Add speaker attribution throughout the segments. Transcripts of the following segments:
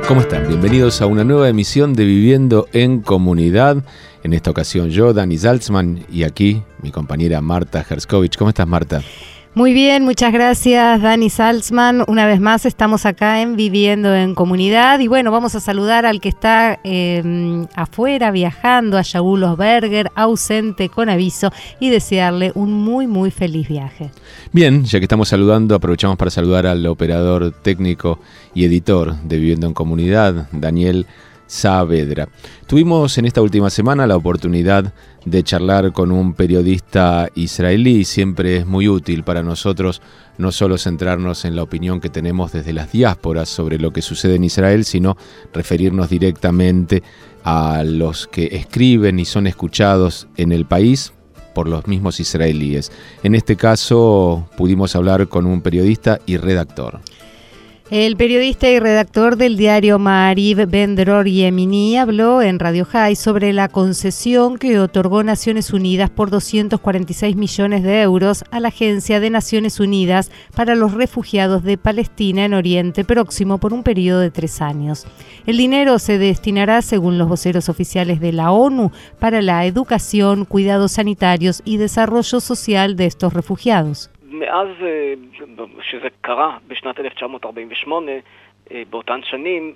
Speaker 1: ¿Cómo están? Bienvenidos a una nueva emisión de Viviendo en Comunidad. En esta ocasión yo, Dani Saltzman, y aquí mi compañera Marta Herskovich. ¿Cómo estás, Marta?
Speaker 2: Muy bien, muchas gracias, Dani Saltzman. Una vez más estamos acá en Viviendo en Comunidad. Y bueno, vamos a saludar al que está afuera viajando, a Shaul Osberger, ausente con aviso, y desearle un muy, muy feliz viaje.
Speaker 1: Bien, ya que estamos saludando, aprovechamos para saludar al operador técnico y editor de Viviendo en Comunidad, Daniel Saavedra. Tuvimos en esta última semana la oportunidad de charlar con un periodista israelí y siempre es muy útil para nosotros no solo centrarnos en la opinión que tenemos desde las diásporas sobre lo que sucede en Israel, sino referirnos directamente a los que escriben y son escuchados en el país por los mismos israelíes. En este caso pudimos hablar con un periodista y redactor.
Speaker 2: El periodista y redactor del diario Maariv, Ben-Dror Yemini, habló en Radio High sobre la concesión que otorgó Naciones Unidas por 246 millones de euros a la Agencia de Naciones Unidas para los Refugiados de Palestina en Oriente Próximo por un periodo de 3 años. El dinero se destinará, según los voceros oficiales de la ONU, para la educación, cuidados sanitarios y desarrollo social de estos refugiados.
Speaker 3: מאז שזה קרה בשנת 1948, באותן שנים,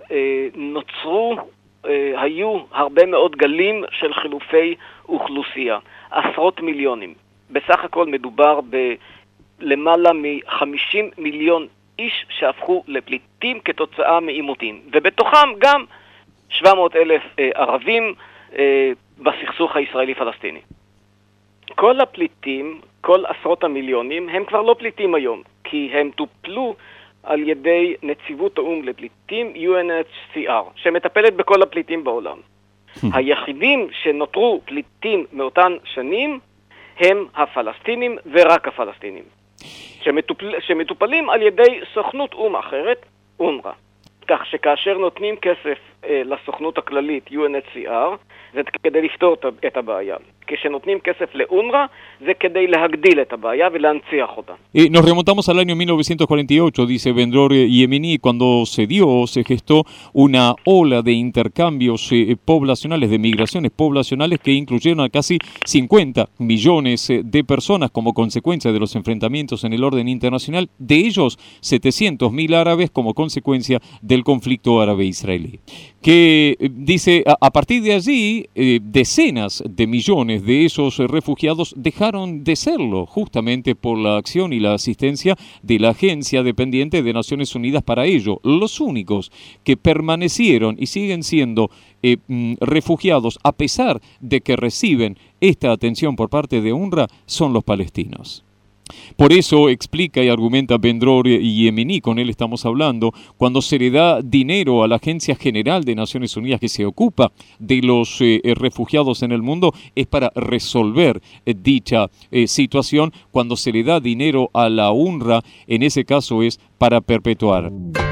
Speaker 3: היו הרבה מאוד גלים של חילופי אוכלוסייה, עשרות מיליונים. בסך הכל מדובר בלמעלה מ-50 מיליון איש שהפכו לפליטים כתוצאה מעימותים, ובתוכם גם 700,000 ערבים בסכסוך הישראלי-פלסטיני. כל הפליטים, כל עשרות המיליונים, הם כבר לא פליטים היום, כי הם טופלו על ידי נציבות האו"ם לפליטים, UNHCR, שמטפלת בכל הפליטים בעולם. היחידים שנותרו פליטים מאותן שנים הם הפלסטינים ורק הפלסטינים, שמטופלים על ידי סוכנות או"ם אחרת, אונר"א. כך שכאשר נותנים כסף לסוכנות הכללית UNHCR, זה כדי לפתור את הבעיה. כשנותנים כסף לאונר"א, זה כדי להגדיל את הבעיה ולהנציח אותה.
Speaker 4: Nos remontamos al año 1948, dice Ben-Dror Yemini, cuando se gestó una ola de intercambios poblacionales, de migraciones poblacionales que incluyeron a casi 50 millones de personas como consecuencia de los enfrentamientos en el orden internacional, de ellos 700.000 árabes como consecuencia del conflicto árabe-israelí. Que dice, a partir de allí, decenas de millones de esos refugiados dejaron de serlo, justamente por la acción y la asistencia de la agencia dependiente de Naciones Unidas para ello. Los únicos que permanecieron y siguen siendo refugiados, a pesar de que reciben esta atención por parte de UNRWA, son los palestinos. Por eso explica y argumenta Ben-Dror Yemini, con él estamos hablando, cuando se le da dinero a la Agencia General de Naciones Unidas que se ocupa de los refugiados en el mundo, es para resolver dicha situación. Cuando se le da dinero a la UNRWA, en ese caso es para perpetuar.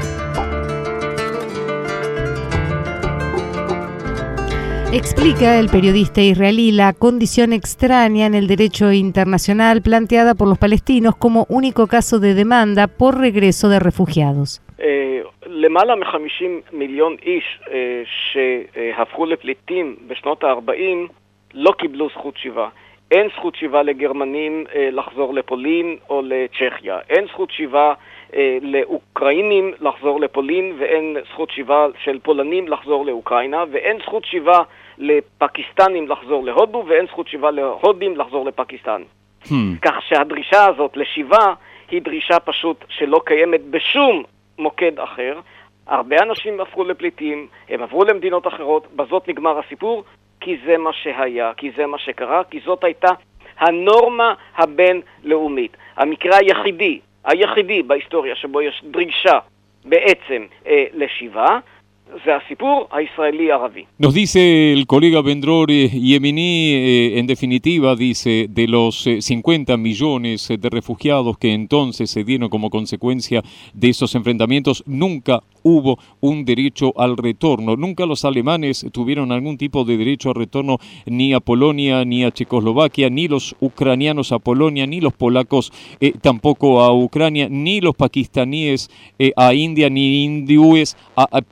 Speaker 2: Explica el periodista israelí la condición extraña en el derecho internacional planteada por los palestinos como único caso de demanda por regreso de refugiados.
Speaker 3: למעלה מ-50 מיליון איש שהפכו לפליטים בשנות ה-40 לא קיבלו זכות שיבה. אין זכות שיבה לגרמנים לחזור לפולין או לצ'כיה. אין זכות שיבה לאוקראינים לחזור לפולין, ואין זכות שיבה של פולנים לחזור לאוקראינה, ואין זכות שיבה לפקיסטנים לחזור להודו, ואין זכות שיבה להודים לחזור לפקיסטן. כך שהדרישה הזאת לשיבה היא דרישה פשוט שלא קיימת בשום מוקד אחר. הרבה אנשים הפכו לפליטים, הם עברו למדינות אחרות, בזאת נגמר הסיפור, כי זה מה שהיה, כי זה מה שקרה, כי זאת הייתה הנורמה הבינלאומית. המקרה היחידי בהיסטוריה שבו יש דרישה בעצם לשיבה, זה הסיפור הישראלי-ערבי.
Speaker 4: Nos dice el colega Ben-Dror Yemini, en definitiva, dice, de los 50 millones de refugiados que entonces se dieron como consecuencia de esos enfrentamientos, nunca hubo un derecho al retorno. Nunca los alemanes tuvieron algún tipo de derecho al retorno ni a Polonia, ni a Checoslovaquia, ni los ucranianos a Polonia, ni los polacos tampoco a Ucrania, ni los pakistaníes a India, ni hindúes a Pakistán.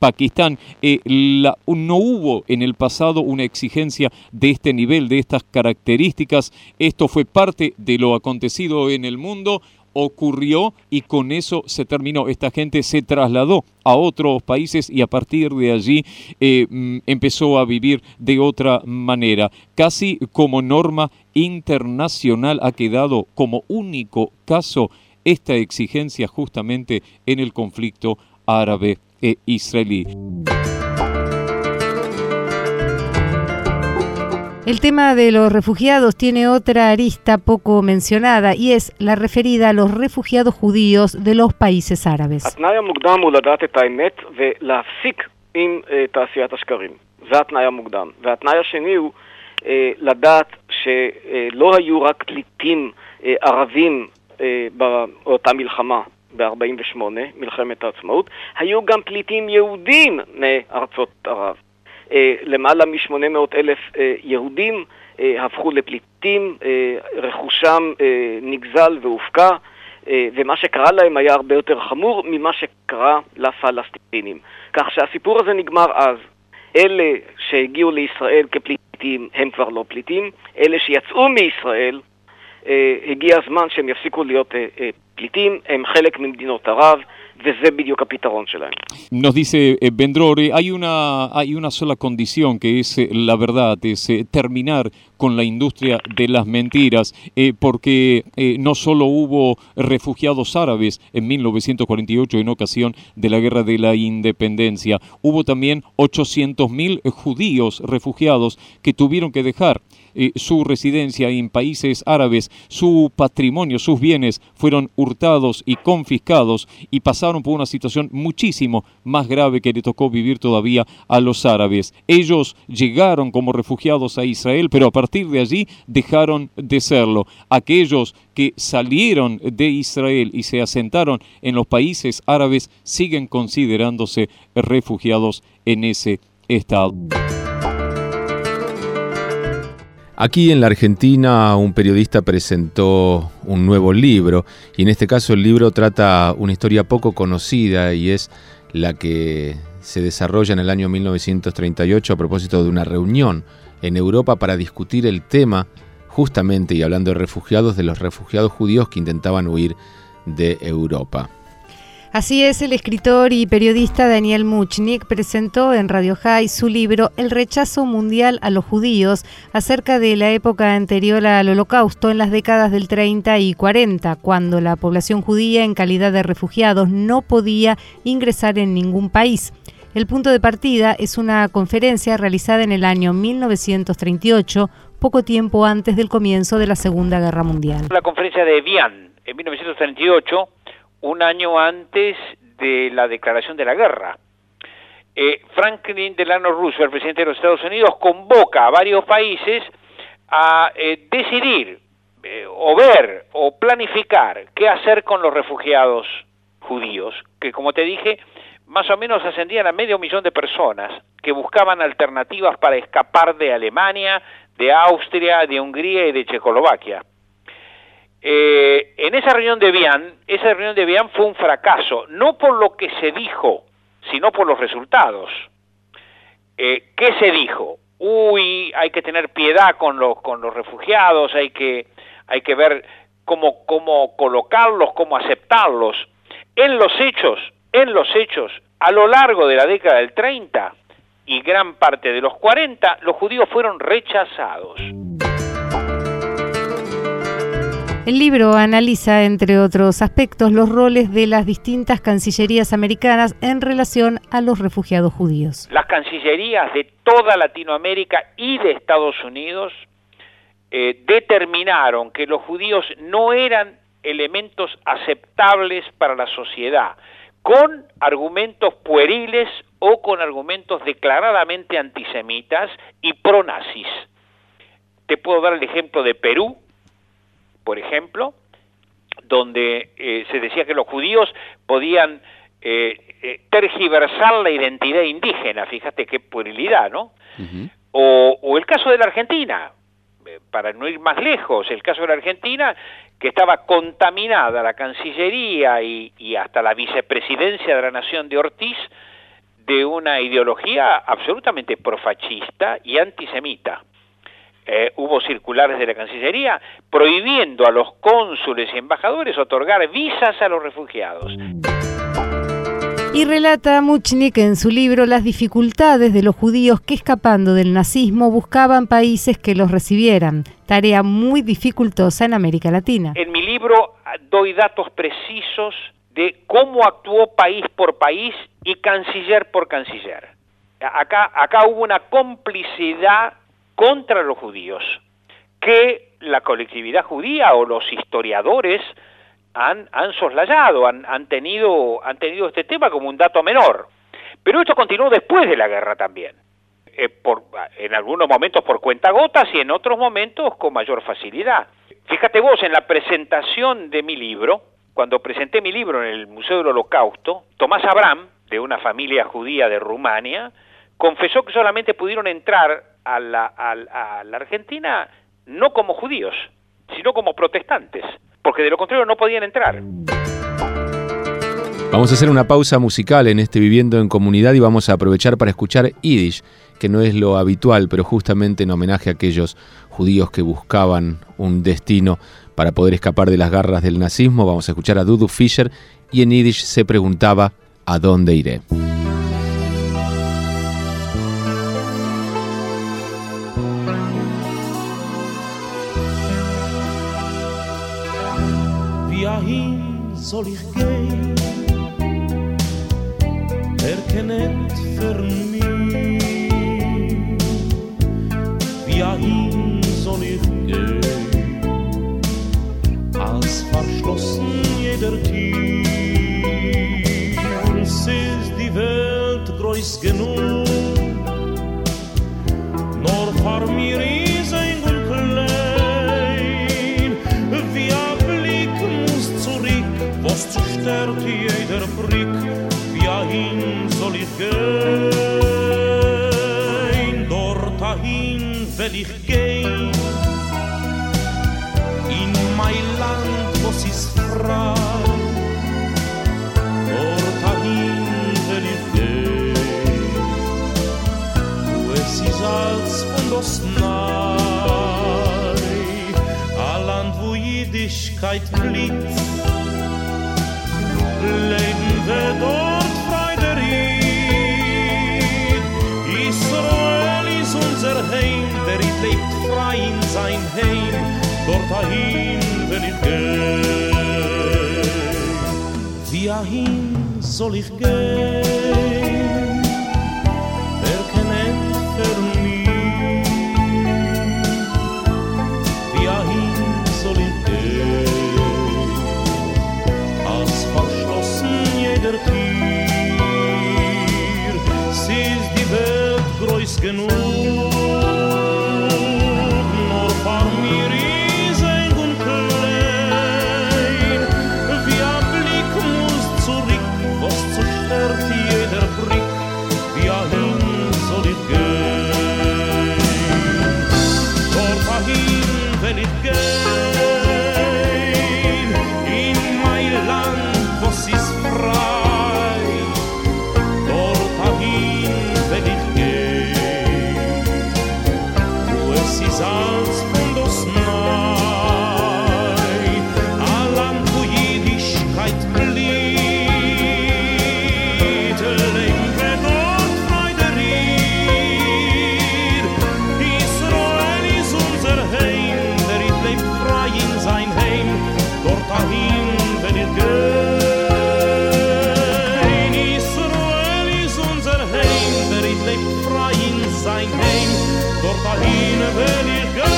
Speaker 4: indican no hubo en el pasado una exigencia de este nivel, de estas características. Esto fue parte de lo acontecido en el mundo, ocurrió y con eso se terminó. Esta gente se trasladó a otros países y a partir de allí empezó a vivir de otra manera. Casi como norma internacional ha quedado como único caso esta exigencia justamente en el conflicto árabe e israelí.
Speaker 2: El tema de los refugiados tiene otra arista poco mencionada y es la referida a los refugiados judíos de los países árabes.
Speaker 3: התנאי המוקדם הוא לדעת את האמת ולהפסיק עם תעשיית השקרים. זה התנאי המוקדם. והתנאי השני הוא לדעת שלא היו רק פליטים ערבים באותה מלחמה ב-48, מלחמת העצמאות, היו גם פליטים יהודים מארצות ערב. למעלה מ-800,000 יהודים הפכו לפליטים, רכושם נגזל והופקע, ומה שקרה להם היה הרבה יותר חמור ממה שקרה לפלסטינים. כך שהסיפור הזה נגמר אז. אלה שהגיעו לישראל כפליטים הם כבר לא פליטים, אלה שיצאו מישראל הגיע הזמן שהם יפסיקו להיות פליטים, הם חלק ממדינות ערב, וזה בדיוק הפתרון שלהם.
Speaker 4: Nos dice Vendrore, hay una sola condición que es la verdad, es terminar con la industria de las mentiras, porque no solo hubo refugiados árabes en 1948 en ocasión de la Guerra de la Independencia, hubo también 800.000 judíos refugiados que tuvieron que dejar su residencia en países árabes, su patrimonio, sus bienes fueron hurtados y confiscados y pasaron por una situación muchísimo más grave que le tocó vivir todavía a los árabes. Ellos llegaron como refugiados a Israel, pero a partir de allí dejaron de serlo. Aquellos que salieron de Israel y se asentaron en los países árabes siguen considerándose refugiados en ese estado.
Speaker 1: Aquí en la Argentina un periodista presentó un nuevo libro y en este caso el libro trata una historia poco conocida y es la que se desarrolla en el año 1938 a propósito de una reunión en Europa para discutir el tema justamente, y hablando de los refugiados judíos que intentaban huir de Europa.
Speaker 2: Así es, el escritor y periodista Daniel Muchnik presentó en Radio High su libro El rechazo mundial a los judíos, acerca de la época anterior al Holocausto en las décadas del 30 y 40, cuando la población judía en calidad de refugiados no podía ingresar en ningún país. El punto de partida es una conferencia realizada en el año 1938, poco tiempo antes del comienzo de la Segunda Guerra Mundial.
Speaker 5: La conferencia de Evian en 1938, un año antes de la declaración de la guerra. Franklin Delano Roosevelt, presidente de los Estados Unidos, convoca a varios países a decidir o ver o planificar qué hacer con los refugiados judíos, que como te dije, más o menos ascendían a 500.000 de personas que buscaban alternativas para escapar de Alemania, de Austria, de Hungría y de Checoslovaquia. En esa reunión de Evian fue un fracaso, no por lo que se dijo, sino por los resultados. ¿Qué se dijo? Hay que tener piedad con los refugiados, hay que ver cómo colocarlos, cómo aceptarlos. En los hechos, a lo largo de la década del 30 y gran parte de los 40, los judíos fueron rechazados.
Speaker 2: El libro analiza, entre otros aspectos, los roles de las distintas cancillerías americanas en relación a los refugiados judíos.
Speaker 5: Las cancillerías de toda Latinoamérica y de Estados Unidos determinaron que los judíos no eran elementos aceptables para la sociedad, con argumentos pueriles o con argumentos declaradamente antisemitas y pronazis. Te puedo dar el ejemplo de Perú, por ejemplo, donde se decía que los judíos podían tergiversar la identidad indígena, fíjate qué puerilidad, ¿no? Uh-huh. O el caso de la Argentina, para no ir más lejos, el caso de la Argentina, que estaba contaminada la Cancillería y hasta la vicepresidencia de la Nación de Ortiz de una ideología absolutamente profascista y antisemita. Hubo circulares de la Cancillería prohibiendo a los cónsules y embajadores otorgar visas a los refugiados.
Speaker 2: Y relata Muchnik en su libro las dificultades de los judíos que, escapando del nazismo, buscaban países que los recibieran, tarea muy dificultosa en América Latina.
Speaker 5: En mi libro doy datos precisos de cómo actuó país por país y canciller por canciller. Acá hubo una complicidad contra los judíos, que la colectividad judía o los historiadores han soslayado, han tenido este tema como un dato menor. Pero esto continuó después de la guerra también, en algunos momentos por cuentagotas y en otros momentos con mayor facilidad. Fíjate vos, en la presentación de mi libro, cuando presenté mi libro en el Museo del Holocausto, Tomás Abraham, de una familia judía de Rumania, confesó que solamente pudieron entrar a la Argentina no como judíos, sino como protestantes, porque de lo contrario no podían entrar.
Speaker 1: Vamos a hacer una pausa musical en este Viviendo en Comunidad y vamos a aprovechar para escuchar Yiddish, que no es lo habitual, pero justamente en homenaje a aquellos judíos que buscaban un destino para poder escapar de las garras del nazismo. Vamos a escuchar a Dudu Fischer y en Yiddish se preguntaba ¿a dónde iré?
Speaker 6: Wohin soll ich gehen? Wer kennt für mich? Wohin soll ich gehen? Als verschlossen jeder Tür. Es ist die Welt groß genug, nur vor mir ist ein klein. Wie ein Blick muss zurück, was zerstört jeder Blick. Wohin soll ich gehen? Dort dahin will ich gehen. In mein Land, was ist frei. Dort dahin will ich gehen. Wo es ist als und das nahe. Ein Land, wo Jüdischkeit blitzt. Leben wir dort Freuderin. Israel ist unser Heim, der lebt frei in sein Heim. Dort dahin will ich gehen. Wohin soll ich gehen? Wer kennt für mich? Wohin soll ich gehen? Als verschlossen jeder Tür, sie ist die Welt groß genug, nur vor mir ist ein und klein, wie ein Blick muss zurück, was zerstört jeder Blick, wohin soll ich gehen? Dort dahin will ich gehen, in mein Land, was ist frei, dort dahin will ich gehen, wo es ist als von das Nei, ein Land, wo Jüdischkeit blüht, leben wir dort Freuderin. Israel ist unser Heim, der lebt frei in sein Heim, dort dahin will ich gehen. Israel ist unser Heim, der lebt frei in sein Heim, dort dahin will ich gehen.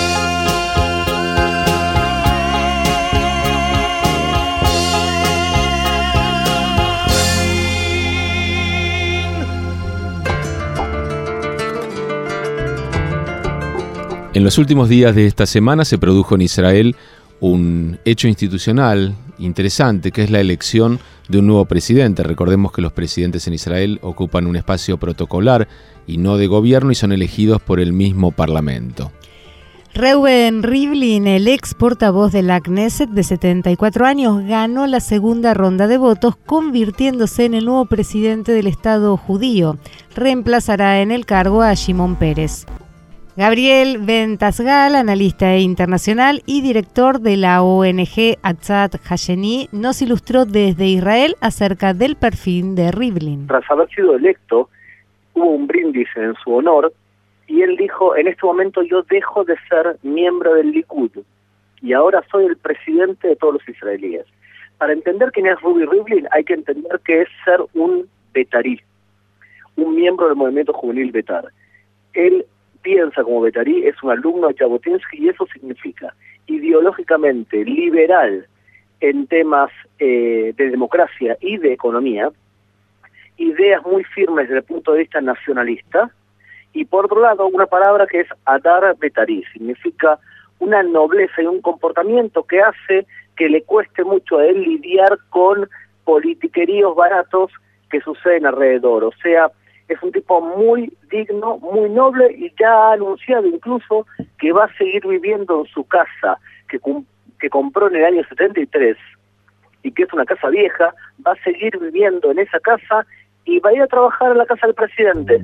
Speaker 1: En los últimos días de esta semana se produjo en Israel un hecho institucional interesante, que es la elección de un nuevo presidente. Recordemos que los presidentes en Israel ocupan un espacio protocolar y no de gobierno y son elegidos por el mismo parlamento.
Speaker 2: Reuven Rivlin, el ex portavoz de la Knesset de 74 años, ganó la segunda ronda de votos, convirtiéndose en el nuevo presidente del Estado judío. Reemplazará en el cargo a Shimon Peres. Gabriel Ben Tasgal, analista internacional y director de la ONG Atzat Hasheni, nos ilustró desde Israel acerca del perfil de Rivlin.
Speaker 7: Tras haber sido electo, hubo un brindis en su honor y él dijo: en este momento yo dejo de ser miembro del Likud y ahora soy el presidente de todos los israelíes. Para entender quién es Ruvi Rivlin hay que entender que es ser un betarí, un miembro del movimiento juvenil Betar. Él piensa como betarí, es un alumno de Jabotinsky y eso significa ideológicamente liberal en temas de democracia y de economía, ideas muy firmes desde el punto de vista nacionalista, y por otro lado una palabra que es Adar Betarí, significa una nobleza y un comportamiento que hace que le cueste mucho a él lidiar con politiqueríos baratos que suceden alrededor. O sea, es un tipo muy digno, muy noble, y ya ha anunciado incluso que va a seguir viviendo en su casa que compró en el año 73 y que es una casa vieja. Va a seguir viviendo en esa casa y va a ir a trabajar en la casa del presidente.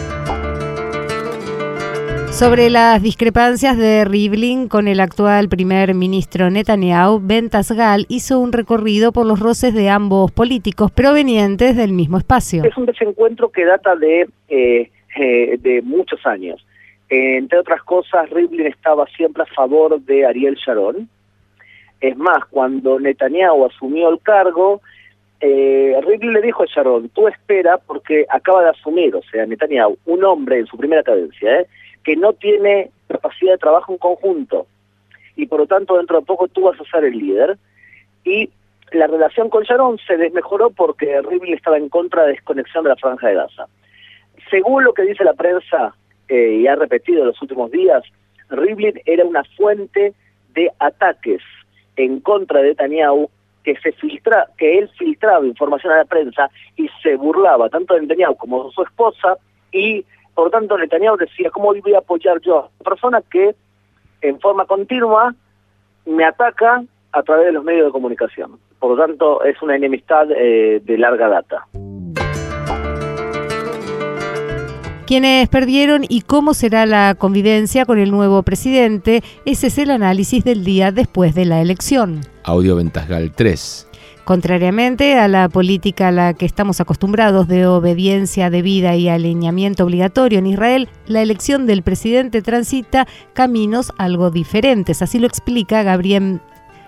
Speaker 2: Sobre las discrepancias de Rivlin con el actual primer ministro Netanyahu, Ben Tasgal hizo un recorrido por los roces de ambos políticos provenientes del mismo espacio.
Speaker 7: Es un desencuentro que data de muchos años. Entre otras cosas, Rivlin estaba siempre a favor de Ariel Sharon. Es más, cuando Netanyahu asumió el cargo, Rivlin le dijo a Sharon: tú espera, porque acaba de asumir, o sea, Netanyahu, un hombre en su primera cadencia, que no tiene capacidad de trabajo en conjunto, y por lo tanto dentro de poco tú vas a ser el líder. Y la relación con Sharon se desmejoró porque Rivlin estaba en contra de la desconexión de la Franja de Gaza. Según lo que dice la prensa, y ha repetido en los últimos días, Rivlin era una fuente de ataques en contra de Netanyahu, que él filtraba información a la prensa y se burlaba tanto de Netanyahu como de su esposa, y por lo tanto Netanyahu decía: ¿cómo voy a apoyar yo a una persona que en forma continua me ataca a través de los medios de comunicación? Por lo tanto es una enemistad de larga data.
Speaker 2: ¿Quiénes perdieron y cómo será la convivencia con el nuevo presidente? Ese es el análisis del día después de la elección.
Speaker 1: Audio Ventasgal 3.
Speaker 2: Contrariamente a la política a la que estamos acostumbrados de obediencia debida y alineamiento obligatorio en Israel, la elección del presidente transita caminos algo diferentes. Así lo explica Gabriel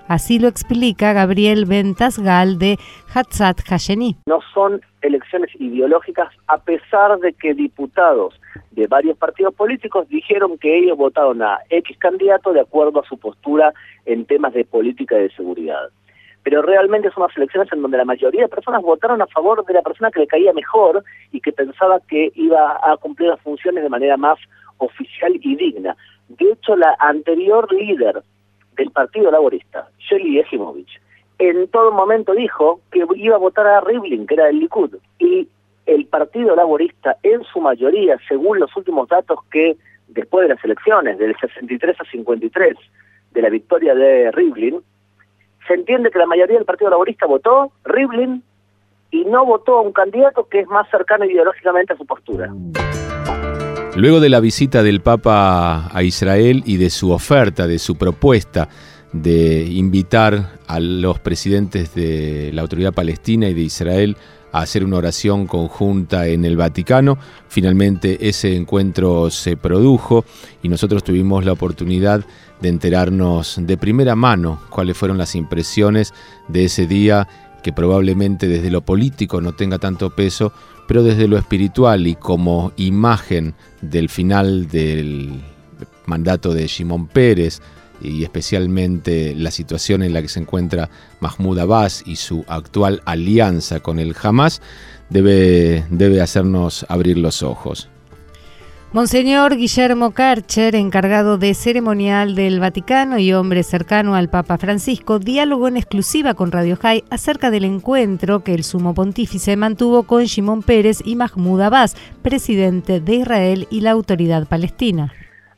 Speaker 2: Ben Tasgal de Atzat Hasheni.
Speaker 7: No son elecciones ideológicas, a pesar de que diputados de varios partidos políticos dijeron que ellos votaron a X candidato de acuerdo a su postura en temas de política y de seguridad. Pero realmente son unas elecciones en donde la mayoría de personas votaron a favor de la persona que le caía mejor y que pensaba que iba a cumplir las funciones de manera más oficial y digna. De hecho, la anterior líder del Partido Laborista, Sheli Yefimowitz, en todo momento dijo que iba a votar a Rivlin, que era del Likud, y el Partido Laborista en su mayoría, según los últimos datos que después de las elecciones, del 63 a 53, de la victoria de Rivlin, se entiende que la mayoría del Partido Laborista votó Rivlin y no votó a un candidato que es más cercano ideológicamente a su postura.
Speaker 1: Luego de la visita del Papa a Israel y de su oferta, de su propuesta de invitar a los presidentes de la Autoridad Palestina y de Israel a hacer una oración conjunta en el Vaticano, finalmente ese encuentro se produjo y nosotros tuvimos la oportunidad de enterarnos de primera mano cuáles fueron las impresiones de ese día, que probablemente desde lo político no tenga tanto peso, pero desde lo espiritual y como imagen del final del mandato de Shimon Peres, y especialmente la situación en la que se encuentra Mahmoud Abbas y su actual alianza con el Hamas, debe hacernos abrir los ojos.
Speaker 2: Monseñor Guillermo Karcher, encargado de ceremonial del Vaticano y hombre cercano al Papa Francisco, dialogó en exclusiva con Radio High acerca del encuentro que el sumo pontífice mantuvo con Shimon Peres y Mahmoud Abbas, presidente de Israel y la Autoridad Palestina.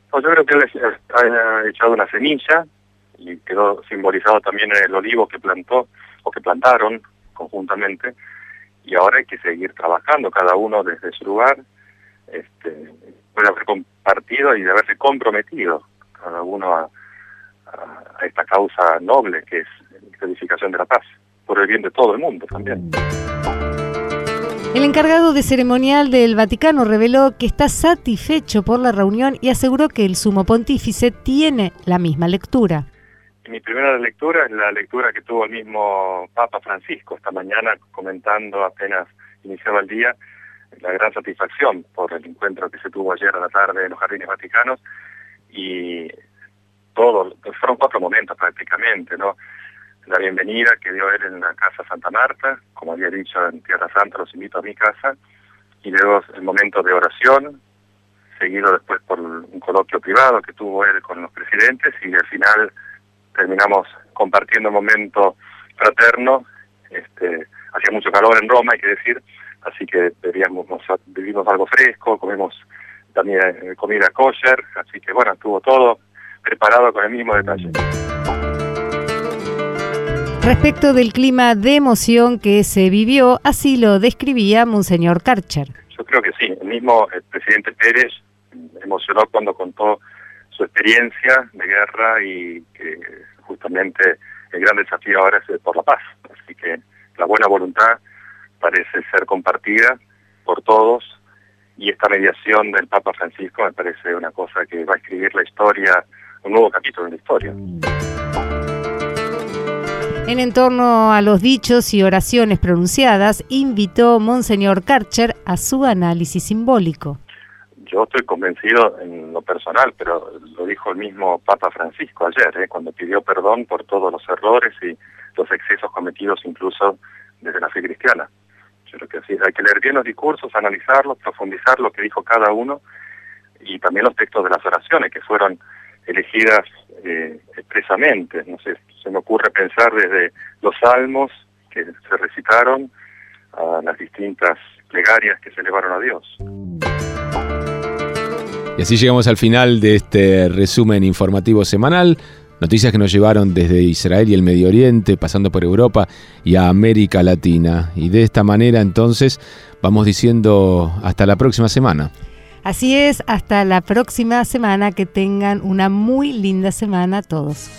Speaker 8: Yo creo que él ha echado una semilla y quedó simbolizado también en el olivo que plantó o que plantaron conjuntamente, y ahora hay que seguir trabajando cada uno desde su lugar, puede haber compartido y de haberse comprometido cada uno a esta causa noble que es la edificación de la paz, por el bien de todo el mundo también.
Speaker 2: El encargado de ceremonial del Vaticano reveló que está satisfecho por la reunión y aseguró que el sumo pontífice tiene la misma lectura.
Speaker 8: Mi primera lectura es la lectura que tuvo el mismo Papa Francisco esta mañana, comentando apenas iniciaba el día la gran satisfacción por el encuentro que se tuvo ayer a la tarde en los Jardines Vaticanos, y fueron 4 momentos prácticamente, ¿no? La bienvenida que dio él en la Casa Santa Marta, como había dicho en Tierra Santa, los invito a mi casa, y luego el momento de oración, seguido después por un coloquio privado que tuvo él con los presidentes, y al final terminamos compartiendo un momento fraterno. Hacía mucho calor en Roma, hay que decir, así que bebimos algo fresco, comemos también comida kosher, así que bueno, estuvo todo preparado con el mismo detalle.
Speaker 2: Respecto del clima de emoción que se vivió, así lo describía Monseñor Karcher.
Speaker 8: Yo creo que sí, el presidente Pérez emocionó cuando contó su experiencia de guerra y que justamente el gran desafío ahora es por la paz. Así que la buena voluntad parece ser compartida por todos, y esta mediación del Papa Francisco me parece una cosa que va a escribir la historia, un nuevo capítulo en la historia.
Speaker 2: En torno a los dichos y oraciones pronunciadas, invitó Monseñor Karcher a su análisis simbólico.
Speaker 8: Yo estoy convencido en lo personal, pero lo dijo el mismo Papa Francisco ayer, cuando pidió perdón por todos los errores y los excesos cometidos incluso desde la fe cristiana. Yo creo que sí, hay que leer bien los discursos, analizarlos, profundizar lo que dijo cada uno, y también los textos de las oraciones que fueron elegidas expresamente. No sé, se me ocurre pensar desde los salmos que se recitaron a las distintas plegarias que se elevaron a Dios.
Speaker 1: Y así llegamos al final de este resumen informativo semanal. Noticias que nos llevaron desde Israel y el Medio Oriente, pasando por Europa y a América Latina. Y de esta manera, entonces, vamos diciendo hasta la próxima semana.
Speaker 2: Así es, hasta la próxima semana. Que tengan una muy linda semana todos.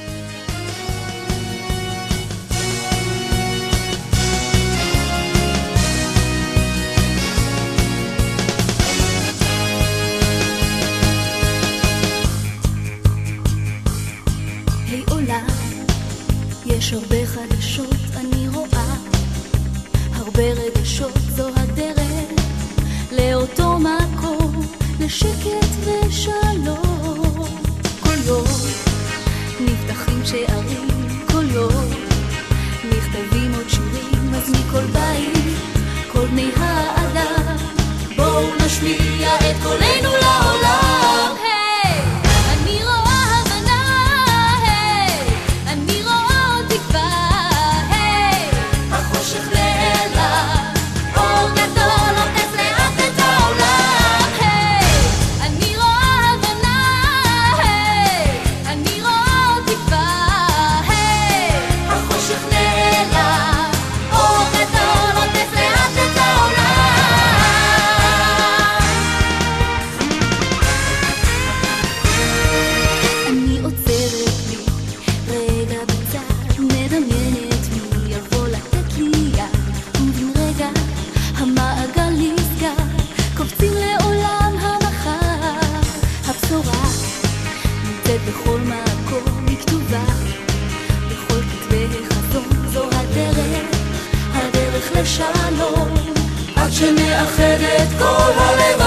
Speaker 9: יש הרבה חדשות אני רואה, הרבה רגשות, זו הדרך לאותו מקום, לשקט ושלום. כל יום נפתחים שערים, כל יום נכתבים עוד שירים, אז מכל בית, כל בני האדם, בואו נשמיע את קולנו לעולם. אני רואה הבנה, אני רואה תקווה, החושך נעלם, אור גדול עוטף לאט את העולם. אני רואה הבנה, אני רואה תקווה, החושך נעלם, אור גדול עוטף לאט את העולם. אני עוצרת לי רגע בצד, מדמיינת מי יבוא לתת לי יד, ובן רגע המעגל נסגר, קופצים לעולם המחר. הבשורה נמצאת בכל מקום, היא כתובה בכל כתבי החזון, זו הדרך, הדרך לשלום, עד שנאחד את כל הלב